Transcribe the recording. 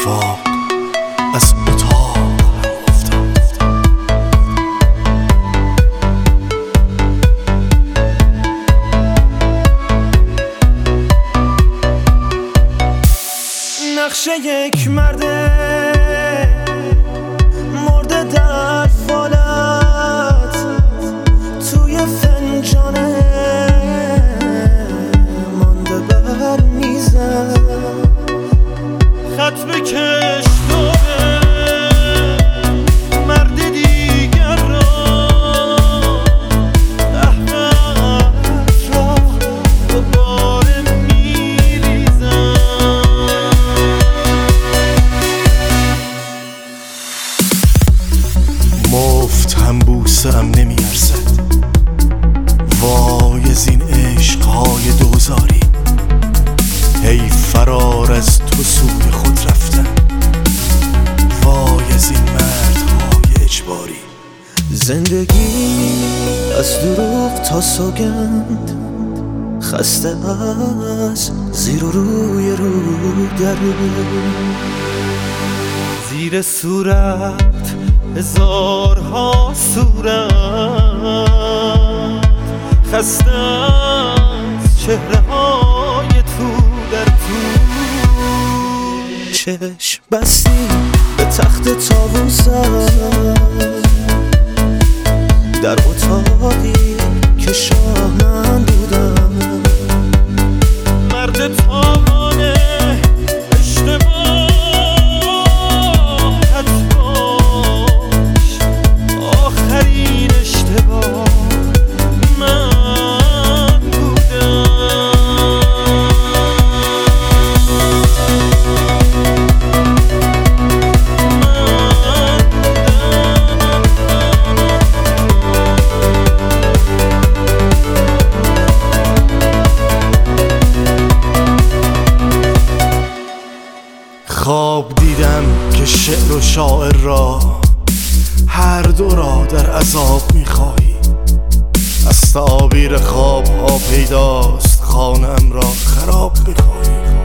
اتفاق از اتاق افتاد. نقشه یک مرده مرده در فالت توی فنجانه مانده بر میزم خط بکش داره مرد دیگر را قهوه‌اش را دوباره میریزم. مفت هم بوسه هم نمیارزد، وای از این عشقهای دوزاری، هی فرار از تو سوی خود رفتن، وای از این مردهای اجباری. زندگی از دروغ تا سوگند، خسته از زیر و روی رو درو، زیر صورت هزارها صورت، خسته از چهره های تو در تو. چشم بستی به تخت طاووسم در اتاقی که شاه من بودم، مرد تاوانه اشتباهت باش، آخرین اشتباه من بودم. خواب دیدم که شعر و شاعر را هر دو را در عذاب می‌خواهی، از تعابیر خواب‌ها پیداست خانه‌ام را خراب می‌خواهی.